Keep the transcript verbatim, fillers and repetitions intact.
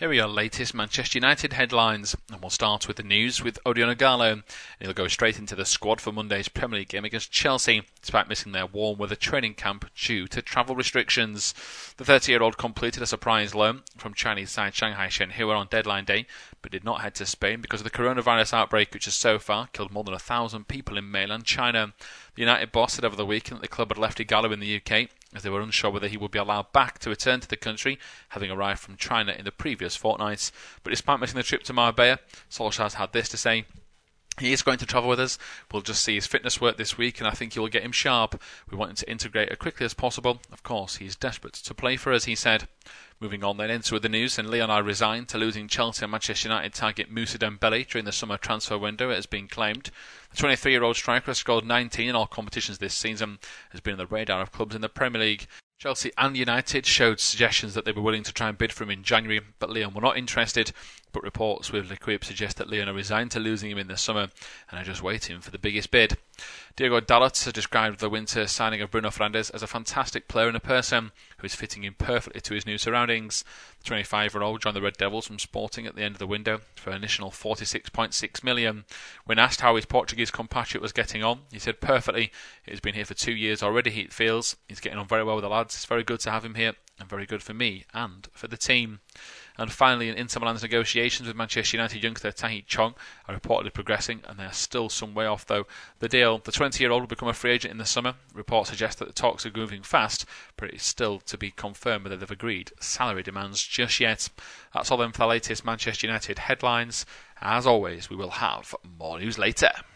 Here are your latest Manchester United headlines, and we'll start with the news with Odion Ighalo, and he'll go straight into the squad for Monday's Premier League game against Chelsea, despite missing their warm weather training camp due to travel restrictions. The thirty-year-old completed a surprise loan from Chinese side Shanghai Shenhua on deadline day, but did not head to Spain because of the coronavirus outbreak, which has so far killed more than a thousand people in mainland China. The United boss said over the weekend that the club had left Ighalo in the U K, as they were unsure whether he would be allowed back to return to the country, having arrived from China in the previous fortnight. But despite missing the trip to Marbella, Solskjaer's had this to say: "He is going to travel with us. We'll just see his fitness work this week, and I think he will get him sharp. We want him to integrate as quickly as possible. Of course, he's desperate to play for us," he said. Moving on then into the news, and Lyon are resigned to losing Chelsea and Manchester United target Moussa Dembele during the summer transfer window, it has been claimed. The twenty-three-year-old striker has scored nineteen in all competitions this season, has been on the radar of clubs in the Premier League. Chelsea and United showed suggestions that they were willing to try and bid for him in January, but Lyon were not interested. But reports with L'Equipe suggest that Lyon are resigned to losing him in the summer and are just waiting for the biggest bid. Diego Dalot has described the winter signing of Bruno Fernandes as a fantastic player and a person who is fitting in perfectly to his new surroundings. The twenty-five-year-old joined the Red Devils from Sporting at the end of the window for an initial forty-six point six million pounds. When asked how his Portuguese compatriot was getting on, he said, "Perfectly. He's been here for two years already, he feels. He's getting on very well with the lads. It's very good to have him here, and very good for me and for the team." And finally, in Inter Milan's negotiations with Manchester United youngster Tahith Chong are reportedly progressing, and they are still some way off though the deal. The twenty-year-old will become a free agent in the summer. Reports suggest that the talks are moving fast, but it is still to be confirmed whether they've agreed salary demands just yet. That's all then for the latest Manchester United headlines. As always, we will have more news later.